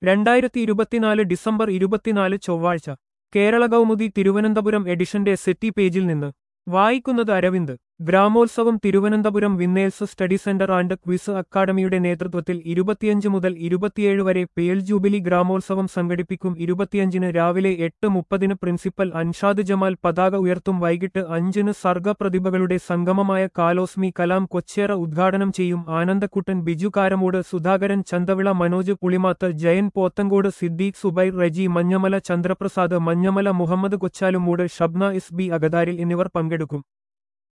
2024 December 24 ചൊവ്വാഴ്ച കേരള കൗമുദി തിരുവനന്തപുരം എഡിഷന്റെ settee പേജിൽ നിന്ന് വായിക്കുന്നത് Aravind. Gramotsavam Thiruvananthapuram winners study centre and quiz അക്കാദമിയുടെ നേതൃത്വത്തിൽ 25 മുതൽ 27 വരെ പേൾ ജൂബിലി ഗ്രാമോത്സവം സംഘടിപ്പിക്കും. 25-ന് രാവിലെ 8:30 പ്രിൻസിപ്പൽ അൻഷാദ് ജമാൽ പതാക ഉയർത്തും. വൈകിട്ട് 5-ന് സർഗപ്രതിഭകളുടെ സംഗമമായ കാലോസ്മി കലാം കൊച്ചേറ ഉദ്ഘാടനം ചെയ്യും. ആനന്ദക്കുട്ടൻ, ബിജു കാരമൂട്, സുധാകരൻ ചന്തവിള, മനോജ് പുളിമാത്ത്, ജയൻ പോത്തങ്കോട്, സിദ്ദീഖ് സുബൈർ, റജി മഞ്ഞമല, ചന്ദ്രപ്രസാദ് മഞ്ഞമല, മുഹമ്മദ് കൊച്ചാലുമൂട്, ഷബ്ന എസ് ബി അഗതാരിൽ എന്നിവർ പങ്കെടുക്കും.